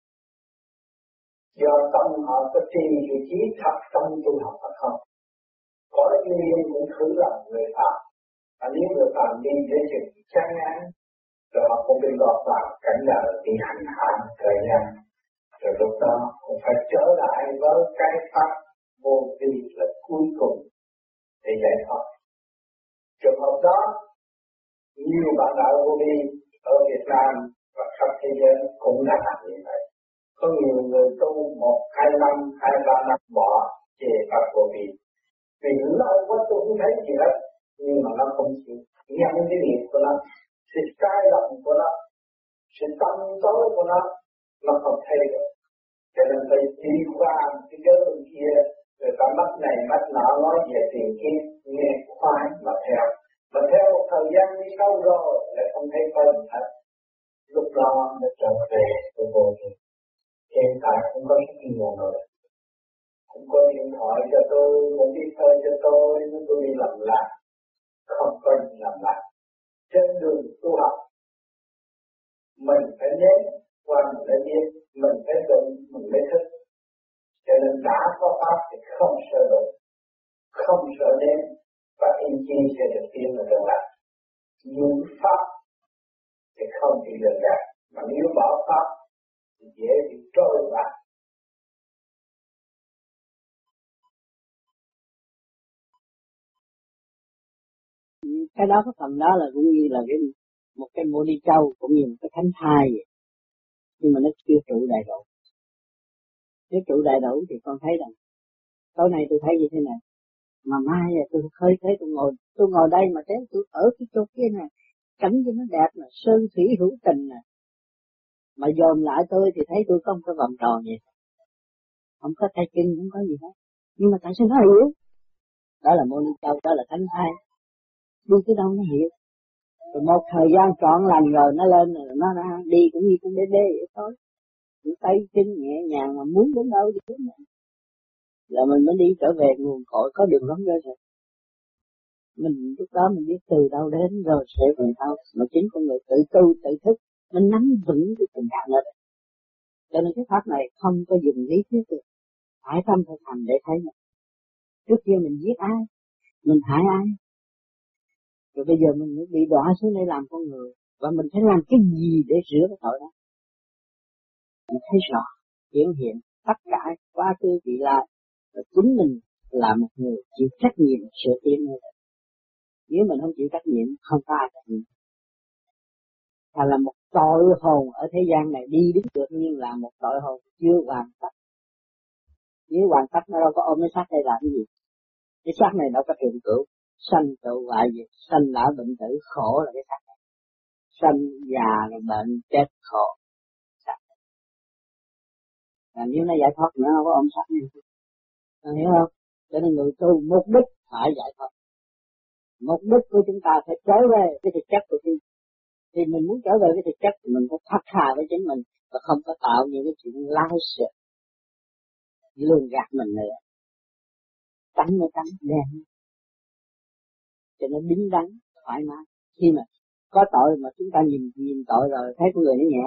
Do tâm họ có trì vị trí thật tâm tu học hay không? Có những người cũng thử làm người phạm, và nếu người phạm đi với sự chán ngán, rồi họ cũng bị lọt vào cảnh đời bị hành hạ thời gian, rồi lúc đó cũng phải trở lại với cái pháp vô vi là cuối cùng để giải thoát. Trường hợp đó, nhiều bạn đạo vô vi ở Việt Nam và khắp thế giới cũng đã làm như vậy. Có nhiều người tu một, hai năm, hai ba năm bỏ về pháp vô vi. Vì lâu quá tôi không thấy gì hết, nhưng mà nó không chịu nhận cái nghiệp của nó, sự sai lầm của nó, sự tâm tối của nó, nó không thấy được. Cho nên phải đi qua cái giới bên kia, người ta mắt này mắt nọ nói về tiền kia, nghe khoái mà theo. Mà theo một thời gian đi sâu rồi, lại không thấy có gì hết. Lúc đó mới trở về tôi vô vi. Hiện tại cũng có rất nhiều người cũng có điện thoại cho tôi, cũng đi chơi cho tôi, nhưng tôi đi làm lạc, không có gì làm lạc. Trên đường tu học, mình phải nếm qua mình phải biết, mình phải đụng, mình phải thức. Cho nên đã có pháp thì không sợ đụng, không sợ nếm, và ý chí sẽ được tiến vào đường lạc. Dùng pháp thì không bị lừa gạt, mà nếu bỏ pháp thì dễ bị trôi vào. Cái đó cái phần đó là cũng như là cái một cái mô đi châu, cũng như một cái thánh thai vậy. Nhưng mà nó chưa trụ đầy đủ. Nếu trụ đầy đủ thì con thấy rằng tối nay tôi thấy như thế này, mà mai là tôi khơi thấy tôi ngồi tôi ngồi đây mà thấy tôi ở cái chỗ kia này, cảnh cho nó đẹp nè, sơn thủy hữu tình nè, mà dòm lại tôi thì thấy tôi có một cái vòng tròn vậy, không có tay chân, không có gì hết. Nhưng mà tại sao nó hiểu? Đó là môn châu, đó là thánh thai. Đi tới đâu nó hiểu. Rồi một thời gian trọn lành rồi nó lên rồi nó ra đi cũng như con bê bê vậy thôi. Những tay chân nhẹ nhàng mà muốn đến đâu đi đến đâu. Là mình mới đi trở về nguồn cội có đường lắm rồi. Mình lúc đó mình biết từ đâu đến rồi sẽ về đâu. Mà chính con người tự tu, tự thức, mình nắm vững cái tình trạng đó. Cho nên cái pháp này không có dùng lý thuyết được. Phải tâm thực hành để thấy mình. Trước kia mình giết ai, mình hại ai. Rồi bây giờ mình mới bị đọa xuống đây làm con người. Và mình phải làm cái gì để rửa cái tội đó. Mình thấy rõ, hiển hiện tất cả quá khứ vị lai. Và chính mình là một người chịu trách nhiệm sửa tiến như vậy. Nếu mình không chịu trách nhiệm, không có ai trách nhiệm. Hay là một tội hồn ở thế gian này đi đến được, nhưng là một tội hồn chưa hoàn tất. Nếu hoàn tất nó đâu có ôm cái xác đây làm cái gì. Cái xác này đâu có trường cửu. Sanh trụ hoại diệt, sanh lão bệnh tử, khổ là cái xác này. Sanh già rồi bệnh chết khổ. Là nếu nó giải thoát nó không có ôm xác này. Bạn hiểu không? Cho nên người tu mục đích phải giải thoát. Mục đích của chúng ta phải trở về cái thực chất của chúng. Thì mình muốn trở về cái thực chất thì mình phải thật thà với chính mình và không có tạo những cái chuyện lao sợ, lường gạt mình nữa. Tránh nó tránh đen, cho nó đứng đắn, thoải mái. Khi mà có tội mà chúng ta nhìn nhìn tội rồi thấy con người nó nhẹ.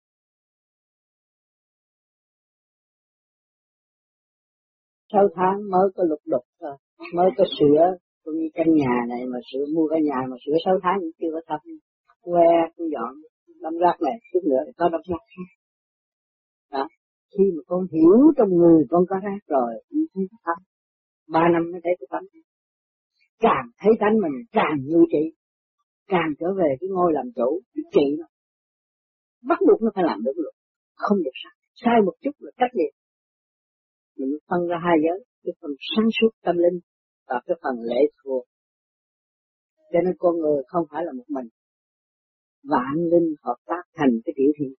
Sáu tháng mới có lục đục thôi, mới có sửa, cũng như căn nhà này mà sửa, mua cái nhà mà sửa sáu tháng cũng chưa có thấp. Que, tôi dọn, đâm rác này, chút nữa có đâm rác khác. Đó, khi mà con hiểu trong người con có rác rồi, con thấy cái tâm. Ba năm mới thấy cái tâm. Càng thấy tánh mình, càng như trị, càng trở về cái ngôi làm chủ, cái trị nó. Bắt buộc nó phải làm đúng luật, không được sai. Sai một chút là cách liệt. Mình phân ra hai giới, cái phần sáng suốt tâm linh và cái phần lễ thuộc. Cho nên con người không phải là một mình. Vạn linh hợp tác thành cái tiểu thiên.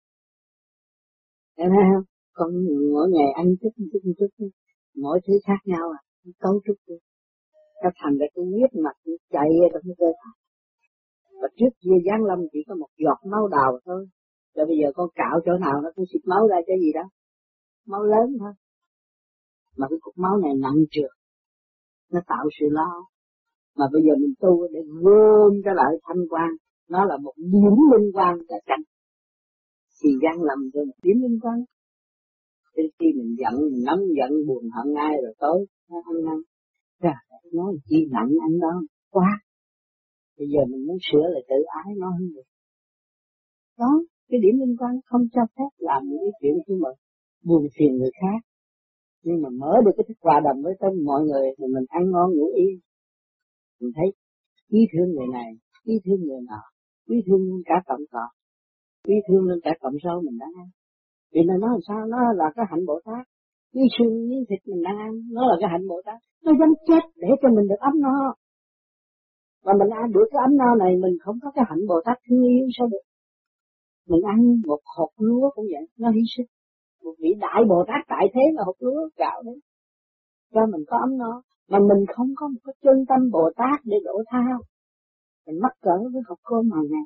Em thấy không? Con mỗi ngày ăn chút chút chút, mỗi thứ khác nhau à, cấu trúc đi. Cái thành ra cái huyết mạch chạy trong cái cơ thể. Và trước kia Giáng Lâm chỉ có một giọt máu đào thôi. Rồi bây giờ con cạo chỗ nào nó cũng xịt máu ra cái gì đó. Máu lớn thôi. Mà cái cục máu này nặng trược. Nó tạo sự lo. Mà bây giờ mình tu để gom trở lại thanh quan. Nó là một điểm linh quan là cảnh. Thì Giáng Lâm cho một điểm linh quan. Đến khi mình giận, mình nóng giận, buồn hận ai rồi tối, nó ăn năn. Rồi, nói chi nặng anh đó, quá. Bây giờ mình muốn sửa lại tự ái nó không được. Đó, cái điểm liên quan không cho phép làm những cái chuyện của mình buồn phiền người khác. Nhưng mà mở được cái thức hòa đồng với tâm mọi người thì mình ăn ngon ngủ yên. Mình thấy quý thương người này, quý thương người nọ, quý thương cả cộng cọp, quý thương lên cả cộng sâu mình đang ăn. Vì nó nói làm sao, nó là cái hạnh Bồ Tát. Cái xương miếng thịt mình đang ăn, nó là cái hạnh Bồ Tát. Nó dám chết để cho mình được ấm no. Và mình ăn được cái ấm no này, mình không có cái hạnh Bồ Tát thương yêu sao được. Mình ăn một hột lúa cũng vậy, nó hy sinh. Một vị đại Bồ Tát tại thế là hột lúa gạo đấy. Cho mình có ấm no. Mà mình không có một cái chân tâm Bồ Tát để đổ thao. Mình mắc cỡ với hộp cơm hàng ngày.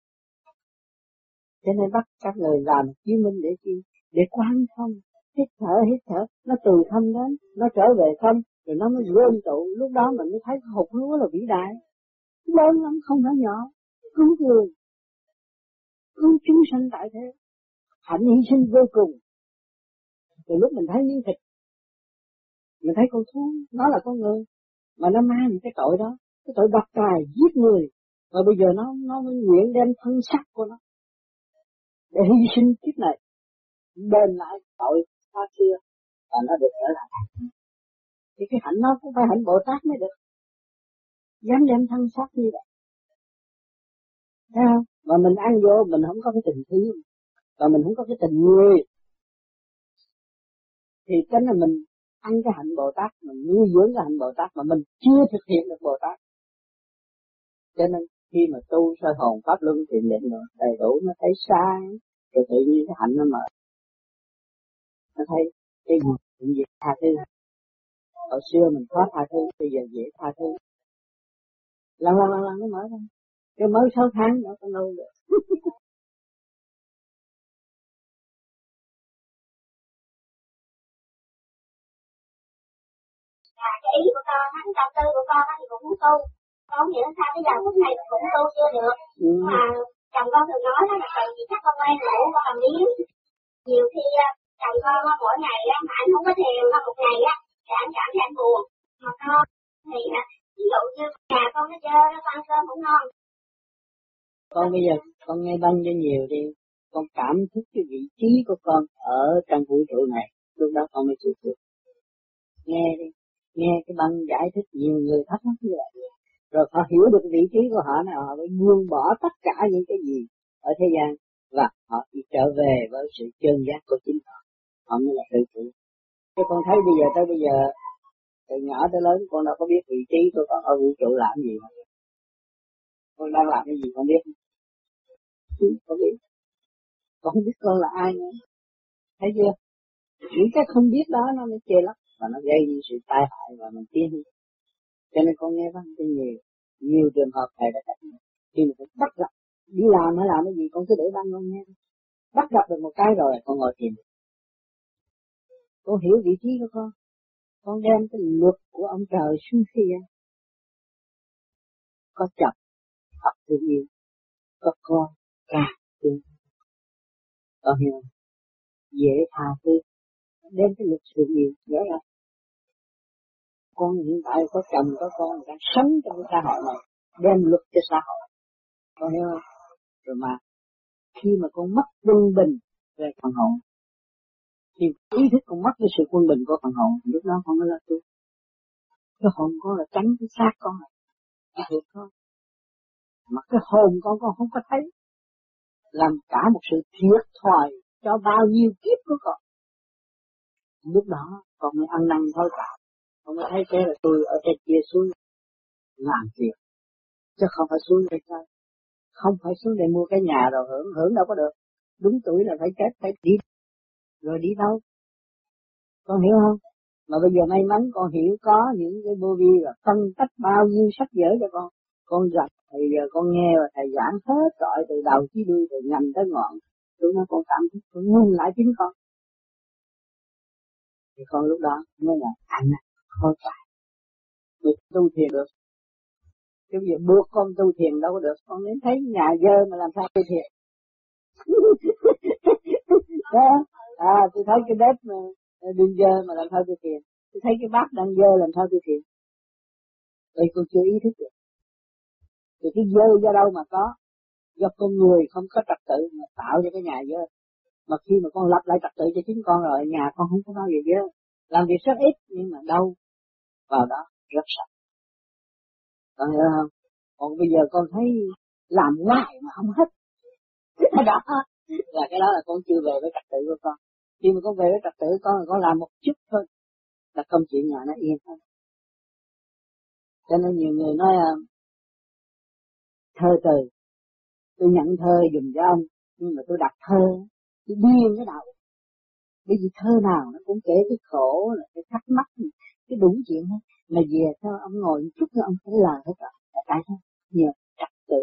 Cho nên bắt các người làm chứng minh để chi? Để quán thông. Hít thở, hít thở. Nó từ thân đến, nó trở về thân. Rồi nó mới gom tụ. Lúc đó mình mới thấy hột lúa là vĩ đại. Lớn lắm, không phải nhỏ. Cứu người. Cứu chúng sanh tại thế. Hạnh hy sinh vô cùng. Từ lúc mình thấy miếng thịt, mình thấy con thú, nó là con người. Mà nó mang cái tội đó. Cái tội độc tài, giết người. Và bây giờ nó nó mới nguyện đem thân xác của nó để hy sinh kiếp này, đền lại tội xa xưa và nó được trở lại. Thì cái hạnh nó cũng phải hạnh Bồ Tát mới được. dám đem thân xác như vậy. Thấy không? Mà mình ăn vô mình không có cái tình thương, và mình không có cái tình người, thì cái là mình ăn cái hạnh Bồ Tát, mình nuôi dưỡng cái hạnh Bồ Tát mà mình chưa thực hiện được Bồ Tát. Cho nên khi mà tu soi hồn pháp luân thiền định rồi đầy đủ, nó thấy sai, rồi tự nhiên cái hạnh nó mở, nó thấy cái gì cũng dễ tha thứ. Hồi xưa mình khó tha thứ, bây giờ dễ tha thứ. Lần lần lần lần nó mở ra, cái mới sáu tháng nữa có lâu được. À, cái ý của con, cái tâm tư của con thì cũng muốn tu, con nghĩ sao bây giờ phút này cũng tu chưa được, ừ. Mà chồng con thường nói là tại vì chắc con quen ngủ con làm miếng, nhiều khi chồng con mỗi ngày mà anh không có thiền một ngày á, thì anh cảm thấy anh buồn, mà con thì ví dụ như nhà con nó chơi, nó ăn cơm cũng ngon. Con bây giờ con nghe băng cho nhiều đi, con cảm thức cái vị trí của con ở trong vũ trụ này, lúc đó con mới chịu được. Nghe đi, nghe cái băng giải thích nhiều người thắc mắc như vậy, rồi họ hiểu được vị trí của họ này, họ phải buông bỏ tất cả những cái gì ở thế gian và họ chỉ trở về với sự chân giác của chính họ, họ mới là tự chủ. Chứ con thấy bây giờ tới bây giờ, từ nhỏ tới lớn con đâu có biết vị trí của con ở vũ trụ làm gì mà. Con đang làm cái gì con biết không? Con biết. Con không biết con là ai nữa. Thấy chưa? Những cái không biết đó nó mới chê lắm, và nó gây đi sự tai hại và mình tiến. Cho nên con nghe văn trên nhiều, nhiều trường hợp thầy đã gặp. Khi mà con bắt gặp, đi làm hay làm cái gì con cứ để văn con nghe. Bắt gặp được một cái rồi con ngồi thiền. Con hiểu vị trí của con. Con đem cái luật của ông trời xuống thế gian. Có chồng, học thương yêu. Có con, càng thương. Con hiểu không? Dễ tha thứ. Đem cái luật sự yêu, nhớ ra. Con hiện tại có chồng, có con, đang sống trong cái xã hội này. Đem luật cho xã hội. Con hiểu không? Rồi mà, khi mà con mất quân bình về phần hồn, thì ý thức con mất cái sự quân bình của phần hồn, lúc đó con mới là tu. Cái hồn con là tránh cái xác con này, cái hồn con. Mà cái hồn con con không có thấy, làm cả một sự thiệt thòi cho bao nhiêu kiếp của con. Lúc đó con mới ăn năn thôi cả, con mới thấy cái là tôi ở trên kia xuống làm việc, chứ không phải xuống đây chơi, không phải xuống đây mua cái nhà rồi hưởng hưởng đâu có được. Đúng tuổi là phải chết, phải đi, rồi đi đâu? Con hiểu không? Mà bây giờ may mắn con hiểu có những cái vô vi là phân tích bao nhiêu sách vở cho con. Con gặp thì giờ con nghe và thầy giảng hết trọi từ đầu chí đuôi, từ ngầm tới ngọn. Tôi nói con cảm thấy con nhìn lại chính con. Thì con lúc đó mới là anh này, thôi phải. Được tu thiền được. Chứ bây giờ buộc con tu thiền đâu có được. Con đến thấy nhà dơ mà làm sao tu thiền. Đó. À, tôi thấy cái bếp mà đừng dơ mà làm sao tu thiền. Tôi thấy cái bát đang dơ làm sao tu thiền. Vậy con chưa ý thức được. Thì cái dơ do đâu mà có? Do con người không có trật tự mà tạo cho cái nhà dơ. Mà khi mà con lập lại trật tự cho chính con rồi, nhà con không có bao giờ dơ. Làm việc rất ít nhưng mà đâu vào đó rất sạch. Con hiểu không? Còn bây giờ con thấy làm hoài mà không hết. Cái đó là cái đó là con chưa về với trật tự của con. Khi mà con về với trật tự con là con làm một chút thôi, là công chuyện nhà nó yên thôi. Cho nên nhiều người nói thơ từ, tôi nhận thơ dùm cho ông, nhưng mà tôi đặt thơ, tôi điên cái đầu. Bởi vì thơ nào nó cũng kể cái khổ, cái thắc mắc, cái đủ chuyện hết. Mà về sao ông ngồi một chút nữa ông phải lời hết rồi. Tại sao? Nhờ trật tự.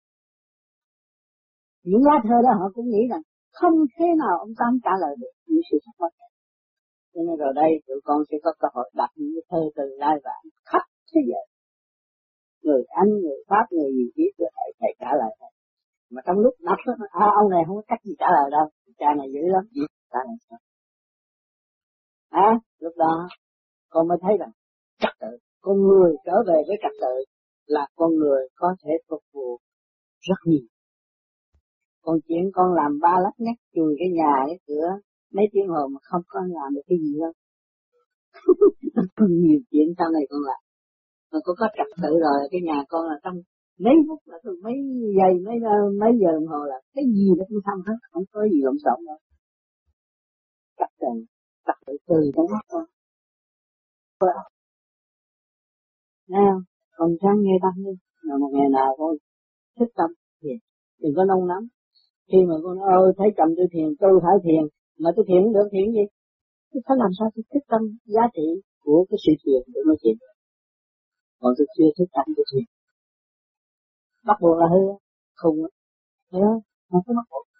Những lá thơ đó họ cũng nghĩ rằng không thế nào ông Tám trả lời được những sự thắc mắc. Cho nên rồi đây tụi con sẽ có cơ hội đặt những cái thơ từ lai vãng khắp thế giới. Người Anh, người Pháp, người gì biết được thầy, thầy trả lời thầy. Mà trong lúc đọc à, ông này không có cách gì trả lời đâu. Cha này dữ lắm, gì trả lời sao? À, lúc đó con mới thấy rằng trật tự, con người trở về với trật tự là con người có thể phục vụ rất nhiều. Còn chuyện con làm ba lắc nhắc chùi cái nhà, cái cửa mấy tiếng hồ mà không có làm được cái gì đâu. Còn nhiều chuyện sau này con làm. mà có có trật tự rồi cái nhà con là trong mấy phút là từ mấy giây mấy mấy giờ đồng hồ là cái gì nó cũng xong hết, không có gì lộn xộn đâu. Trật tự trật tự từ trong mắt con. Nghe không? Còn sáng nghe tâm đi, là một ngày nào thôi thích tâm thiền, đừng có nông nóng. Khi mà con nói ơi thấy chồng tôi thiền, tôi phải thiền, mà tôi thiền được thiền gì? Tôi phải làm sao tôi thích tâm giá trị của cái sự thiền để nói chuyện. Còn tôi chưa thích tâm tôi thiền, bắt buộc là hư, khùng, thấy không? Không có bắt buộc.